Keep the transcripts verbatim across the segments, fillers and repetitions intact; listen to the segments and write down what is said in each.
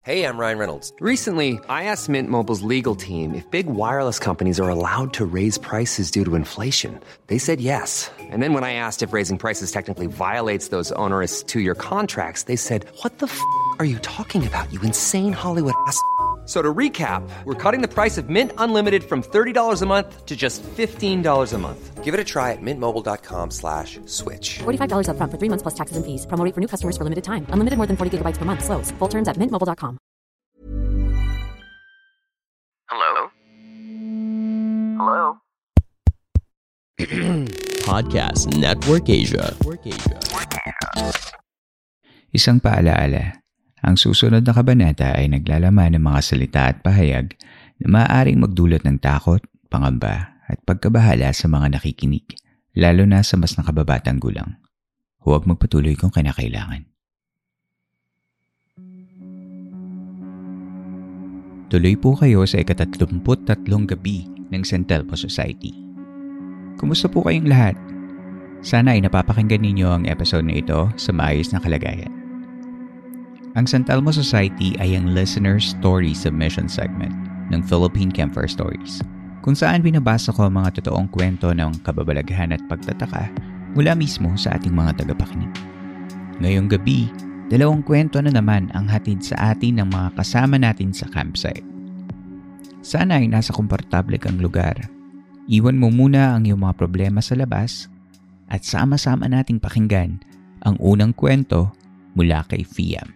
Hey, I'm Ryan Reynolds. Recently, I asked Mint Mobile's legal team if big wireless companies are allowed to raise prices due to inflation. They said yes. And then when I asked if raising prices technically violates those onerous two-year contracts, they said, what the f*** are you talking about, you insane Hollywood ass f- So to recap, we're cutting the price of Mint Unlimited from thirty dollars a month to just fifteen dollars a month. Give it a try at mintmobile.com slash switch. forty-five dollars up front for three months plus taxes and fees. Promo rate for new customers for limited time. Unlimited more than forty gigabytes per month. Slows full terms at mint mobile dot com. Hello? Hello? Podcast Network Asia. Isang paalaala. Ang susunod na kabanata ay naglalaman ng mga salita at pahayag na maaaring magdulot ng takot, pangamba at pagkabahala sa mga nakikinig, lalo na sa mas nakababatang gulang. Huwag magpatuloy kung kinakailangan. Tuloy po kayo sa ikatatlumput tatlong gabi ng San Telmo Society. Kumusta po kayong lahat? Sana ay napapakinggan ninyo ang episode na ito sa maayos na kalagayan. Ang San Telmo Society ay ang listener story submission segment ng Philippine Campfire Stories, kung saan binabasa ko ang mga totoong kwento ng kababalaghan at pagtataka mula mismo sa ating mga tagapakinig. Ngayong gabi, dalawang kwento na naman ang hatid sa atin ng mga kasama natin sa campsite. Sana ay nasa komportable kang lugar. Iwan mo muna ang iyong mga problema sa labas at sama-sama nating pakinggan ang unang kwento mula kay Fiam.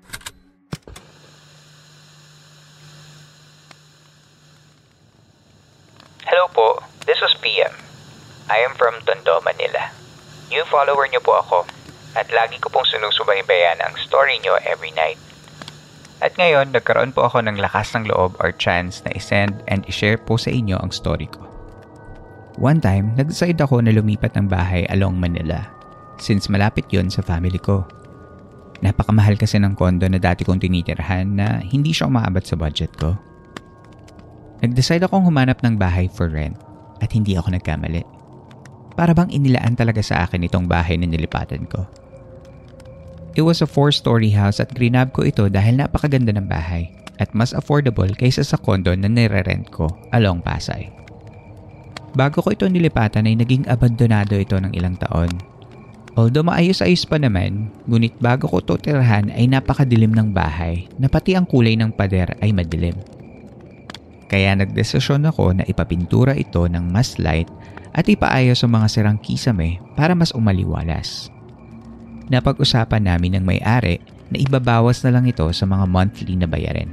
Hello po, this is P M. I am from Tondo, Manila. New follower niyo po ako at lagi ko pong sinusubaybayan ang story niyo every night. At ngayon, nagkaroon po ako ng lakas ng loob or chance na isend and ishare po sa inyo ang story ko. One time, nag-decide ako na lumipat ng bahay along Manila since malapit yon sa family ko. Napakamahal kasi ng kondo na dati kong tinitirhan na hindi siya umaabot sa budget ko. Nag-decide akong humanap ng bahay for rent at hindi ako nagkamali. Para bang inilaan talaga sa akin itong bahay na nilipatan ko. It was a four-story house at grinab ko ito dahil napakaganda ng bahay at mas affordable kaysa sa kondo na nire-rent ko along Pasay. Bago ko ito nilipatan ay naging abandonado ito ng ilang taon. Although maayos-ayos pa naman, ngunit bago ko ito tirahan ay napakadilim ng bahay na pati ang kulay ng pader ay madilim. Kaya nagdesisyon ako na ipapintura ito ng mas light at ipaayos ang mga sirang kisame para mas umaliwalas. Napag-usapan namin ng may-ari na ibabawas na lang ito sa mga monthly na bayarin.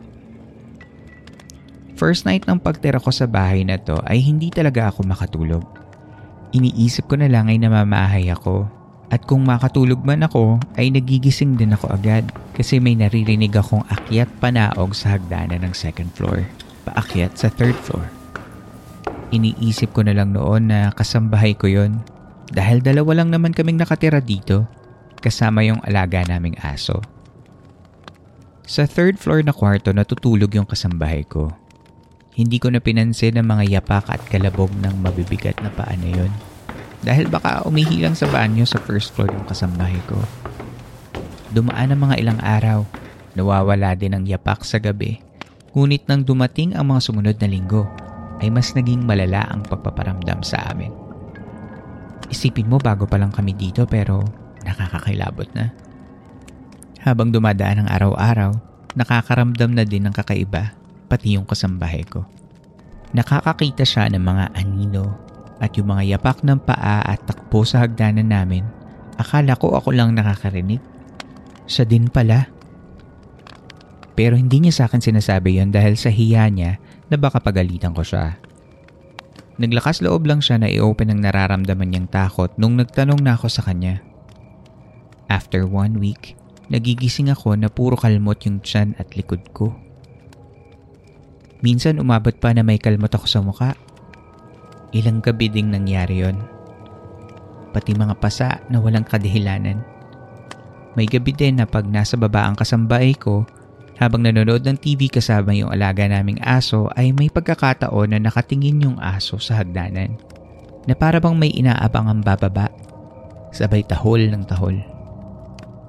First night ng pagtira ko sa bahay na to ay hindi talaga ako makatulog. Iniisip ko na lang ay namamahay ako at kung makatulog man ako ay nagigising din ako agad kasi may naririnig akong akyat panaog sa hagdanan ng second floor, paakyat sa third floor. Iniisip ko na lang noon na kasambahay ko yon dahil dalawa lang naman kaming nakatira dito kasama yung alaga naming aso. Sa third floor na kwarto natutulog yung kasambahay ko. Hindi ko na pinansin ang mga yapak at kalabog ng mabibigat na paa na yun. Dahil baka umihilang sa banyo sa first floor yung kasambahay ko. Dumaan ang mga ilang araw. Nawawala din ang yapak sa gabi. Ngunit nang dumating ang mga sumunod na linggo, ay mas naging malala ang pagpaparamdam sa amin. Isipin mo bago pa lang kami dito pero nakakakilabot na. Habang dumadaan ang araw-araw, nakakaramdam na din ng kakaiba. Pati yung kasambahay ko. Nakakakita siya ng mga anino at yung mga yapak ng paa at takbo sa hagdanan namin. Akala ko ako lang nakakarinig. Siya din pala. Pero hindi niya sa akin sinasabi yon dahil sa hiya niya na baka pagalitan ko siya. Naglakas loob lang siya na i-open ang nararamdaman niyang takot nung nagtanong na ako sa kanya. After one week, nagigising ako na puro kalmot yung tiyan at likod ko. Minsan umabot pa na may kalmot ako sa muka. Ilang gabi ding nangyari yon. Pati mga pasa na walang kadahilanan. May gabi din na pag nasa baba ang kasambahay ko, habang nanonood ng T V kasama yung alaga naming aso ay may pagkakataon na nakatingin yung aso sa hagdanan. Na para bang may inaabang ang bababa. Sabay tahol ng tahol.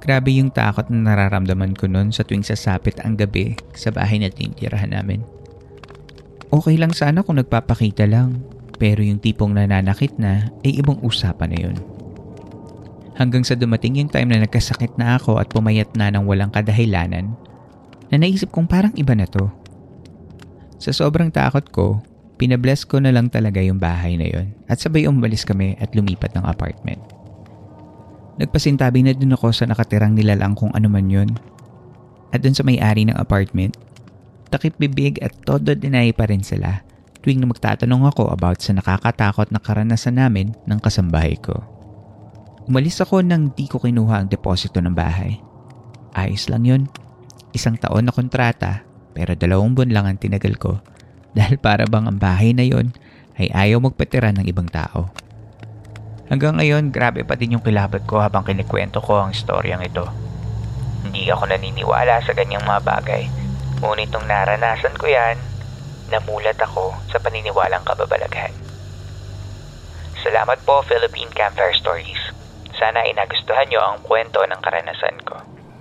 Grabe yung takot na nararamdaman ko noon sa tuwing sasapit ang gabi sa bahay na tinitirahan namin. Okay lang sana kung nagpapakita lang, pero yung tipong nananakit na ay ibang usapan na yun. Hanggang sa dumating yung time na nagkasakit na ako at pumayat na ng walang kadahilanan, na naisip kong parang iba na to. Sa sobrang takot ko, pinabless ko na lang talaga yung bahay na yon at sabay umalis kami at lumipat ng apartment. Nagpasintabi na dun ako sa nakatirang nilalang kung ano man yun. At dun sa may-ari ng apartment, takip bibig at todo deny pa rin sila tuwing na magtatanong ako about sa nakakatakot na karanasan namin ng kasambahay ko. Umalis ako nang di ko kinuha ang deposito ng bahay. Ayos lang yun. Isang taon na kontrata pero dalawang buwan lang ang tinagal ko dahil para bang ang bahay na yon ay ayaw magpatira ng ibang tao. Hanggang ngayon, grabe pa din yung kilabot ko habang kinikwento ko ang storyang ito. Hindi ako naniniwala sa ganyang mga bagay. Ngunit nung naranasan ko yan, namulat ako sa paniniwalang kababalaghan. Salamat po, Philippine Campfire Stories. Sana ay nagustuhan nyo ang kwento ng karanasan ko.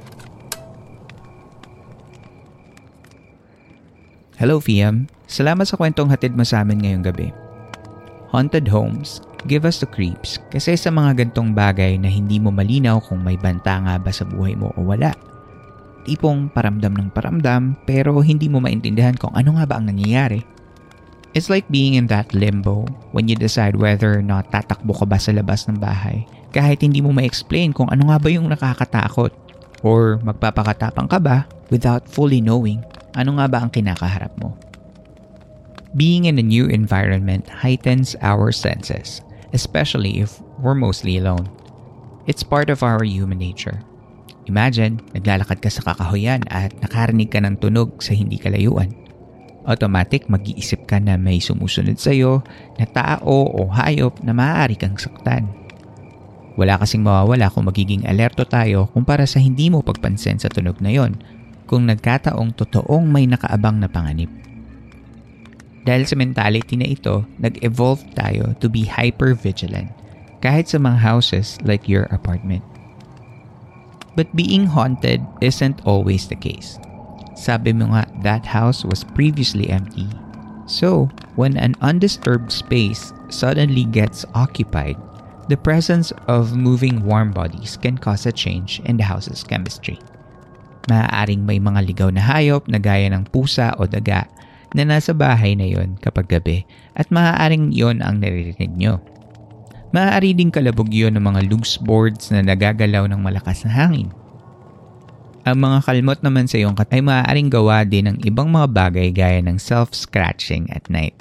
Hello, Fiam. Salamat sa kwentong hatid mo sa amin ngayong gabi. Haunted homes give us the creeps kasi sa mga gantong bagay na hindi mo malinaw kung may banta nga ba sa buhay mo o wala. Tipong paramdam ng paramdam pero hindi mo maintindihan kung ano nga ba ang nangyayari. It's like being in that limbo when you decide whether or not tatakbo ka ba sa labas ng bahay kahit hindi mo ma-explain kung ano nga ba yung nakakatakot or magpapakatapang ka ba without fully knowing ano nga ba ang kinakaharap mo. Being in a new environment heightens our senses, especially if we're mostly alone. It's part of our human nature. Imagine, naglalakad ka sa kakahuyan at nakarinig ka ng tunog sa hindi kalayuan. Automatic mag-iisip ka na may sumusunod sa'yo na tao o hayop na maaari kang saktan. Wala kasing mawawala kung magiging alerto tayo kumpara sa hindi mo pagpansin sa tunog na yon kung nagkataong totoong may nakaabang na panganib. Dahil sa mentality na ito, nag-evolve tayo to be hyper-vigilant kahit sa mga houses like your apartment. But being haunted isn't always the case. Sabi mo nga, that house was previously empty. So, when an undisturbed space suddenly gets occupied, the presence of moving warm bodies can cause a change in the house's chemistry. Maaaring may mga ligaw na hayop na gaya ng pusa o daga na nasa bahay na yon kapag gabi at maaaring yon ang naririnig nyo. Maaari ding kalabog yon ng mga loose boards na nagagalaw ng malakas na hangin. Ang mga kalmot naman sa iyong kat ay maaaring gawa din ng ibang mga bagay gaya ng self-scratching at night.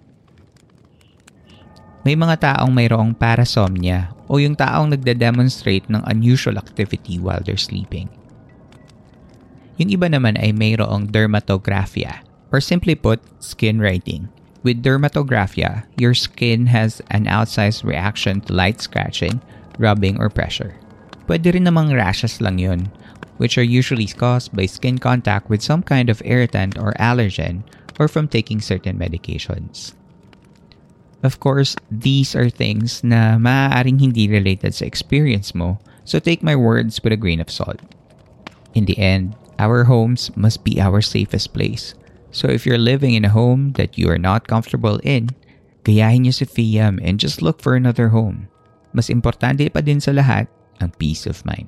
May mga taong mayroong parasomnia o yung taong nagda-demonstrate ng unusual activity while they're sleeping. Yung iba naman ay mayroong dermatographia or simply put, skin writing. With dermatographia, your skin has an outsized reaction to light scratching, rubbing, or pressure. Pwede rin namang rashes lang yun, which are usually caused by skin contact with some kind of irritant or allergen or from taking certain medications. Of course, these are things na maaaring hindi related sa experience mo, so take my words with a grain of salt. In the end, our homes must be our safest place. So if you're living in a home that you are not comfortable in, gayahin niyo si Fiam and just look for another home. Mas importante pa din sa lahat ang peace of mind.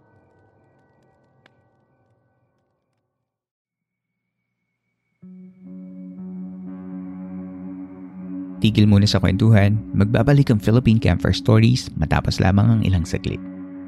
Tigil muna sa kwentuhan, magbabalik ang Philippine Campfire Stories matapos lamang ang ilang saglit.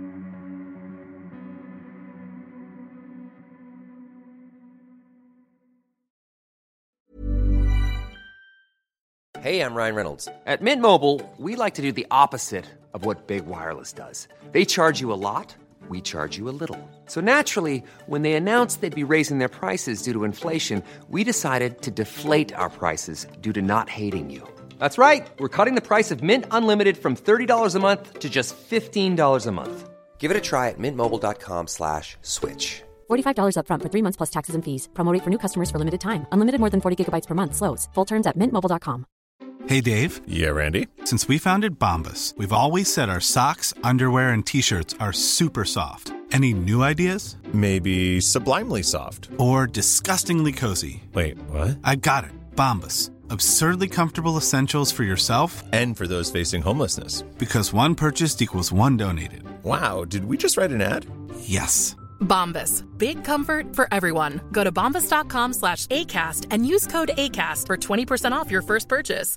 Hey, I'm Ryan Reynolds. At Mint Mobile, we like to do the opposite of what Big Wireless does. They charge you a lot, we charge you a little. So naturally, when they announced they'd be raising their prices due to inflation, we decided to deflate our prices due to not hating you. That's right. We're cutting the price of Mint Unlimited from thirty dollars a month to just fifteen dollars a month. Give it a try at mintmobile.com slash switch. forty-five dollars up front for three months plus taxes and fees. Promo rate for new customers for limited time. Unlimited more than forty gigabytes per month slows. Full terms at mint mobile dot com. Hey, Dave. Yeah, Randy. Since we founded Bombas, we've always said our socks, underwear, and T-shirts are super soft. Any new ideas? Maybe sublimely soft. Or disgustingly cozy. Wait, what? I got it. Bombas. Absurdly comfortable essentials for yourself and for those facing homelessness. Because one purchased equals one donated. Wow, did we just write an ad? Yes. Bombas. Big comfort for everyone. Go to bombas.com slash ACAST and use code ACAST for twenty percent off your first purchase.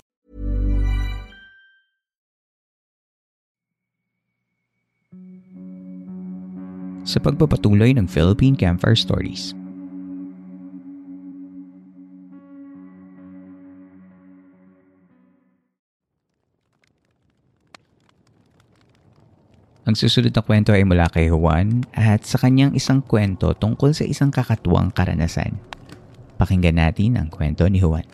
Sa pagpapatuloy ng Philippine Campfire Stories. Ang susunod na kwento ay mula kay Juan at sa kanyang isang kwento tungkol sa isang kakatuwang karanasan. Pakinggan natin ang kwento ni Juan.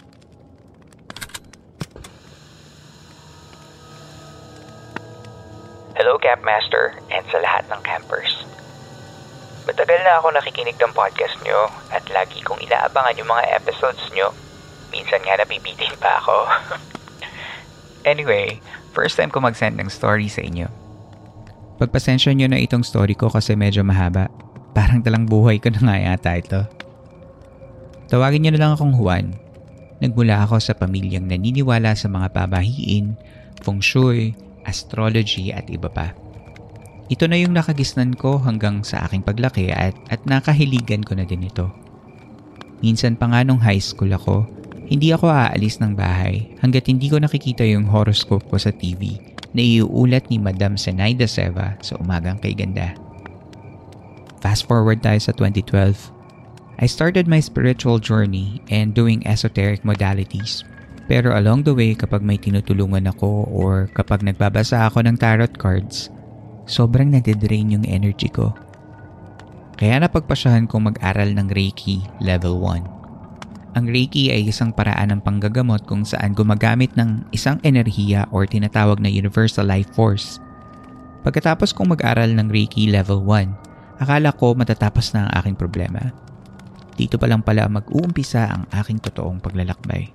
Hello Campmaster and sa lahat ng campers. Matagal na ako nakikinig ng podcast nyo at lagi kong inaabangan yung mga episodes nyo. Minsan nga nabibitin pa ako. Anyway, first time ko mag-send ng story sa inyo. Pagpasensya nyo na itong story ko kasi medyo mahaba. Parang talang buhay ko na nga yata ito. Tawagin nyo na lang akong Juan. Nagmula ako sa pamilyang naniniwala sa mga pabahiin, feng shui, astrology at iba pa. Ito na yung nakagisnan ko hanggang sa aking paglaki at, at nakahiligan ko na din ito. Minsan pa nga nung high school ako, hindi ako aalis ng bahay hanggat hindi ko nakikita yung horoscope ko sa T V na iuulat ni Madam Zenaida Seva sa Umagang Kay Ganda. Fast forward tayo sa twenty twelve. I started my spiritual journey and doing esoteric modalities. Pero along the way kapag may tinutulungan ako or kapag nagbabasa ako ng tarot cards, sobrang nadidrain yung energy ko. Kaya napagpasyahan kong mag-aral ng Reiki Level one. Ang Reiki ay isang paraan ng panggagamot kung saan gumagamit ng isang enerhiya or tinatawag na Universal Life Force. Pagkatapos kong mag-aral ng Reiki Level one, akala ko matatapos na ang aking problema. Dito pa lang pala mag-uumpisa ang aking totoong paglalakbay.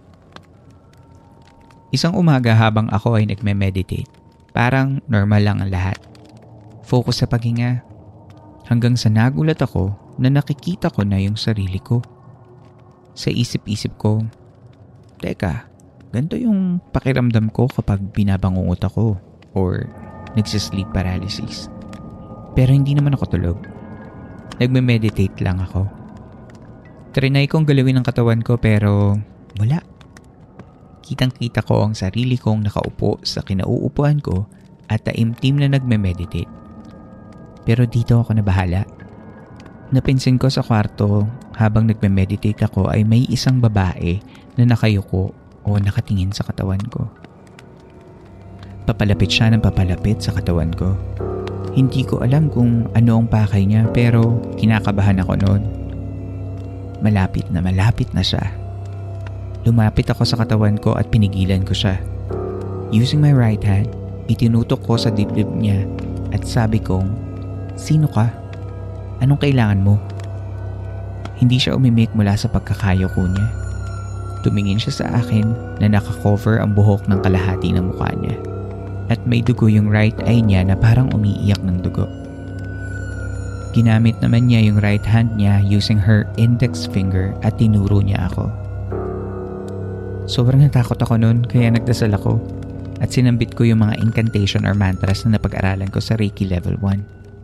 Isang umaga habang ako ay nagme-meditate, parang normal lang ang lahat. Focus sa paghinga. Hanggang sa nagulat ako na nakikita ko na yung sarili ko. Sa isip-isip ko, teka, ganito yung pakiramdam ko kapag binabangungot ako or nagsisleep paralysis. Pero hindi naman ako tulog. Nagme-meditate lang ako. Trinay kong galawin ang katawan ko pero wala. Kitang-kita ko ang sarili kong nakaupo sa kinauupuan ko at taimtim na nagme-meditate. Pero dito ako nabahala. Napinsin ko sa kwarto habang nagme-meditate ako ay may isang babae na nakayuko o nakatingin sa katawan ko. Papalapit siya ng papalapit sa katawan ko. Hindi ko alam kung ano ang pakay niya pero kinakabahan ako noon. Malapit na malapit na siya. Lumapit ako sa katawan ko at pinigilan ko siya. Using my right hand, itinutok ko sa dibdib niya at sabi kong, "Sino ka? Anong kailangan mo?" Hindi siya umimik mula sa pagkakayoko niya. Tumingin siya sa akin na nakakover ang buhok ng kalahati ng mukha niya. At may dugo yung right eye niya na parang umiiyak ng dugo. Ginamit naman niya yung right hand niya using her index finger at tinuro niya ako. Sobrang natakot ako noon kaya nagdasal ako at sinambit ko yung mga incantation or mantras na napag-aralan ko sa Reiki Level one.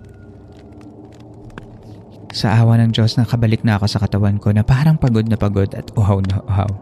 Sa awa ng Diyos nakabalik na ako sa katawan ko na parang pagod na pagod at uhaw na uhaw.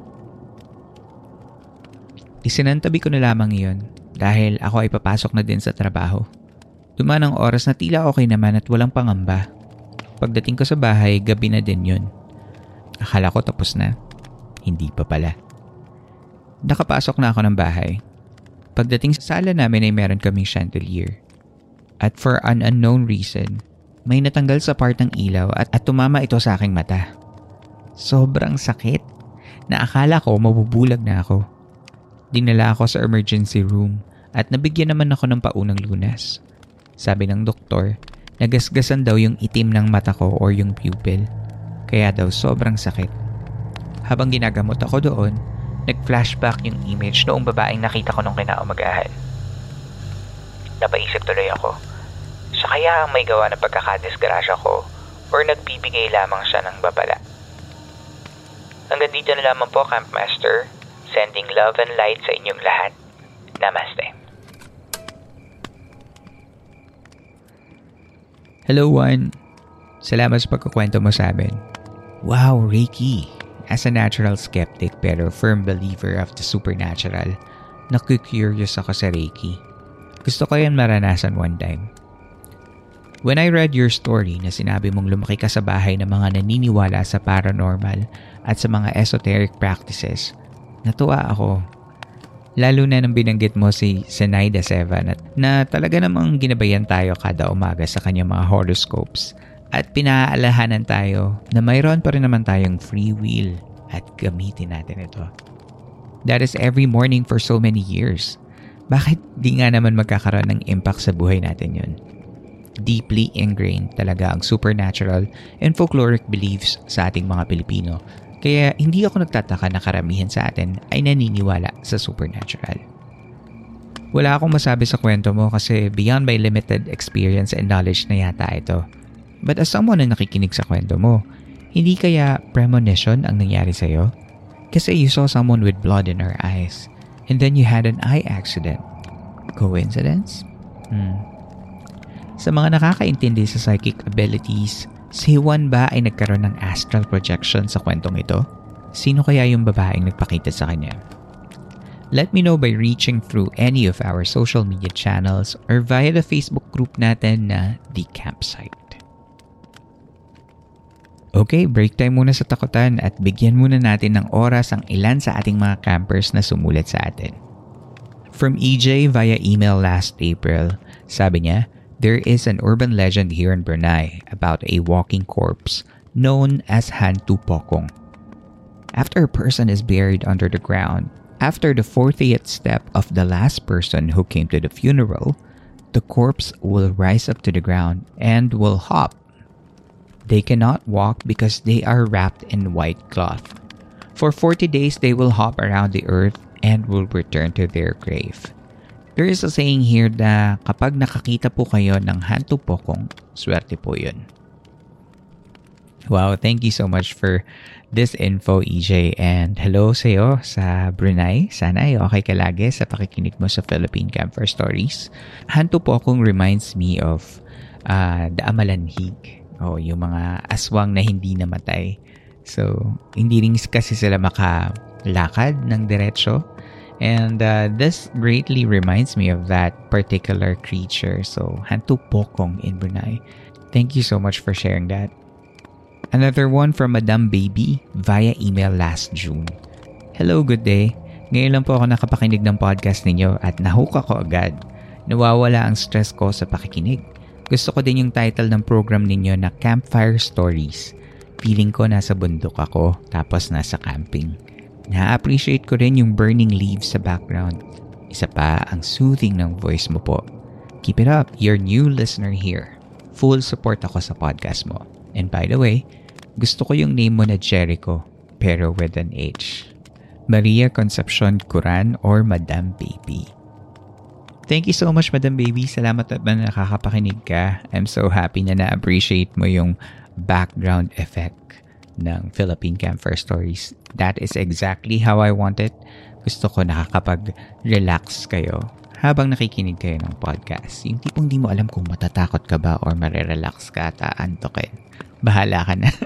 Isinantabi ko na lamang iyon dahil ako ay papasok na din sa trabaho. Dumaan ang oras na tila okay naman at walang pangamba. Pagdating ko sa bahay, gabi na din yun. Akala ko tapos na. Hindi pa pala. Nakapasok na ako ng bahay. Pagdating sa sala namin ay meron kaming chandelier. At for an unknown reason, may natanggal sa part ng ilaw at, at tumama ito sa aking mata. Sobrang sakit na akala ko mabubulag na ako. Dinala ako sa emergency room at nabigyan naman ako ng paunang lunas. Sabi ng doktor, nagasgasan daw yung itim ng mata ko or yung pupil. Kaya daw sobrang sakit. Habang ginagamot ako doon, nag-flashback yung image noong babaeng nakita ko nung kinaumagahan. Napaisip tuloy ako, Siya kaya ang may gawa ng pagkakadisgrasya ko or nagbibigay lamang siya ng babala? Hanggang dito na lamang po, Campmaster. Sending love and light sa inyong lahat. Namaste. Hello, Juan. Salamat sa pagkukwento mo sa amin. Wow, Reiki. As a natural skeptic pero firm believer of the supernatural, naku-curious ako sa Reiki. Gusto ko yan maranasan one time. When I read your story na sinabi mong lumaki ka sa bahay ng mga naniniwala sa paranormal at sa mga esoteric practices, natuwa ako. Lalo na nang binanggit mo si Zenaida Sevan at na talaga namang ginabayan tayo kada umaga sa kanyang mga horoscopes at pinaalahanan tayo na mayroon pa rin naman tayong free will at gamitin natin ito. That is every morning for so many years. Bakit di nga naman magkakaroon ng impact sa buhay natin yun? Deeply ingrained talaga ang supernatural and folkloric beliefs sa ating mga Pilipino. Kaya hindi ako nagtataka na karamihan sa atin ay naniniwala sa supernatural. Wala akong masabi sa kwento mo kasi beyond my limited experience and knowledge na yata ito. But as someone na nakikinig sa kwento mo, hindi kaya premonition ang nangyari sa'yo? Kasi you saw someone with blood in her eyes and then you had an eye accident. Coincidence? Hmm. Sa mga nakakaintindi sa psychic abilities, si Juan ba ay nagkaroon ng astral projection sa kwentong ito? Sino kaya yung babaeng nagpakita sa kanya? Let me know by reaching through any of our social media channels or via the Facebook group natin na The Campsite. Okay, break time muna sa takutan at bigyan muna natin ng oras ang ilan sa ating mga campers na sumulat sa atin. From E J via email last April, sabi niya, there is an urban legend here in Brunei about a walking corpse known as Hantu Pokong. After a person is buried under the ground, after the fortieth step of the last person who came to the funeral, the corpse will rise up to the ground and will hop. They cannot walk because they are wrapped in white cloth. For forty days, they will hop around the earth and will return to their grave. There is a saying here na kapag nakakita po kayo ng Hantu Pokong, swerte po yun. Wow, thank you so much for this info, E J. And hello sa'yo sa Brunei. Sana ay okay ka lagi sa pakikinig mo sa Philippine Camper Stories. Hantu Pokong reminds me of uh, the Amalanhig. O, oh, yung mga aswang na hindi namatay. So, hindi rin kasi sila makalakad ng diretsyo. And uh, this greatly reminds me of that particular creature. So, Hantu Pokong in Brunei. Thank you so much for sharing that. Another one from Madam Baby via email last June. Hello, good day. Ngayon lang po ako nakapakinig ng podcast ninyo at nahook ako agad. Nawawala ang stress ko sa pakikinig. Gusto ko din yung title ng program ninyo na Campfire Stories. Feeling ko nasa bundok ako tapos nasa camping. Na-appreciate ko rin yung burning leaves sa background. Isa pa ang soothing ng voice mo po. Keep it up, your new listener here. Full support ako sa podcast mo. And by the way, gusto ko yung name mo na Jericho, pero with an H. Maria Concepcion Curan or Madam Baby. Thank you so much, Madam Baby. Salamat at na nakakapakinig ka. I'm so happy na na-appreciate mo yung background effect ng Philippine Campfire Stories. That is exactly how I want it. Gusto ko nakakapag-relax kayo habang nakikinig kayo ng podcast. Yung tipong di mo alam kung matatakot ka ba or marirelax ka at aantokin. Bahala ka na.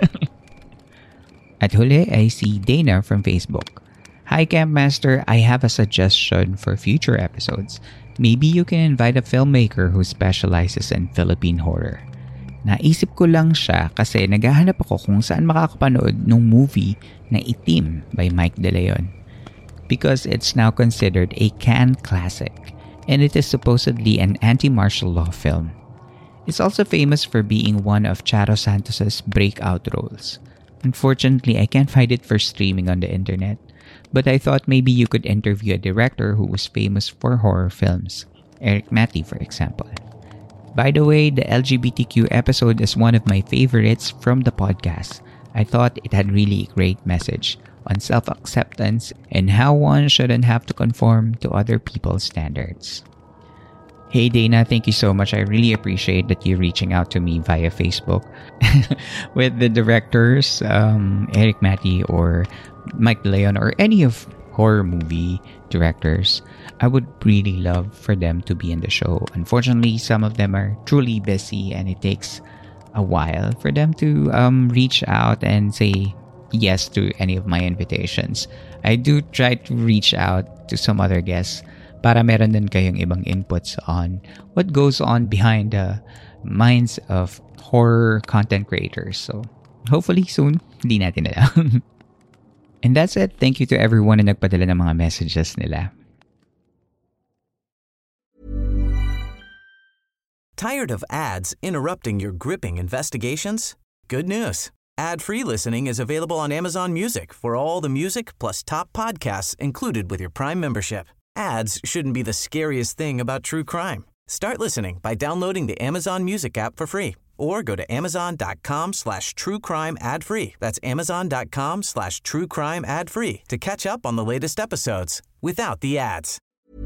At huli ay si Dana from Facebook. Hi Campmaster, I have a suggestion for future episodes. Maybe you can invite a filmmaker who specializes in Philippine horror. Naisip ko lang siya kasi naghahanap ako kung saan makakapanood ng movie na Itim by Mike De Leon. Because it's now considered a Cannes classic and it is supposedly an anti-martial law film. It's also famous for being one of Charo Santos's breakout roles. Unfortunately, I can't find it for streaming on the internet, but I thought maybe you could interview a director who was famous for horror films, Eric Matty for example. By the way, the L G B T Q episode is one of my favorites from the podcast. I thought it had really a great message on self-acceptance and how one shouldn't have to conform to other people's standards. Hey Dana, thank you so much. I really appreciate that you reaching out to me via Facebook with the directors, um, Eric Matty or Mike Leon or any of horror movie directors. I would really love for them to be in the show. Unfortunately, some of them are truly busy and it takes a while for them to um, reach out and say yes to any of my invitations. I do try to reach out to some other guests para meron din kayong ibang inputs on what goes on behind the minds of horror content creators. So, hopefully soon, hindi natin alam. And that's it. Thank you to everyone na nagpadala ng mga messages nila. Tired of ads interrupting your gripping investigations? Good news. Ad-free listening is available on Amazon Music for all the music plus top podcasts included with your Prime membership. Ads shouldn't be the scariest thing about true crime. Start listening by downloading the Amazon Music app for free or go to amazon.com slash true crime ad free. That's amazon.com slash true crime ad free to catch up on the latest episodes without the ads.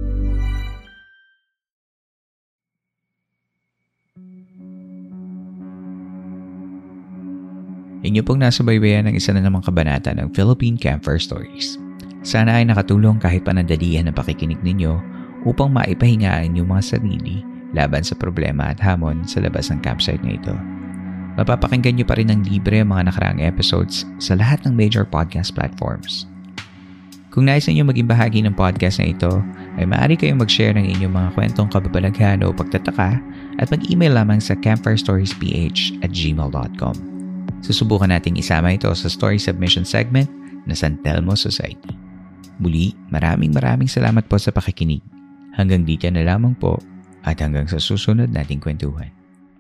Inyo pong nasa baybayan ng isa na namang kabanata ng Philippine Campfire Stories. Sana ay nakatulong kahit panandalian ang pakikinig ninyo upang maipahingaan yung mga sarili laban sa problema at hamon sa labas ng campsite na ito. Mapapakinggan nyo pa rin ng libre ang mga nakaraang episodes sa lahat ng major podcast platforms. Kung nais ninyo maging bahagi ng podcast na ito, ay maaari kayong mag-share ng inyong mga kwentong kababalaghan o pagtataka at mag-email lamang sa campfirestoriesph at gmail dot com. Susubukan nating isama ito sa story submission segment na San Telmo Society. Muli, maraming maraming salamat po sa pakikinig. Hanggang dito na lamang po at hanggang sa susunod nating kwentuhan.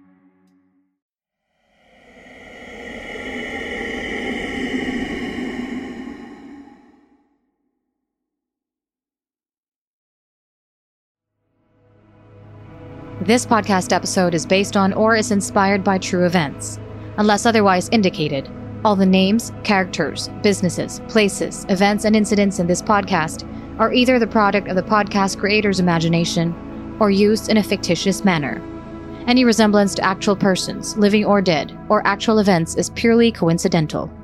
This podcast episode is based on or is inspired by true events. Unless otherwise indicated, all the names, characters, businesses, places, events, and incidents in this podcast are either the product of the podcast creator's imagination or used in a fictitious manner. Any resemblance to actual persons, living or dead, or actual events is purely coincidental.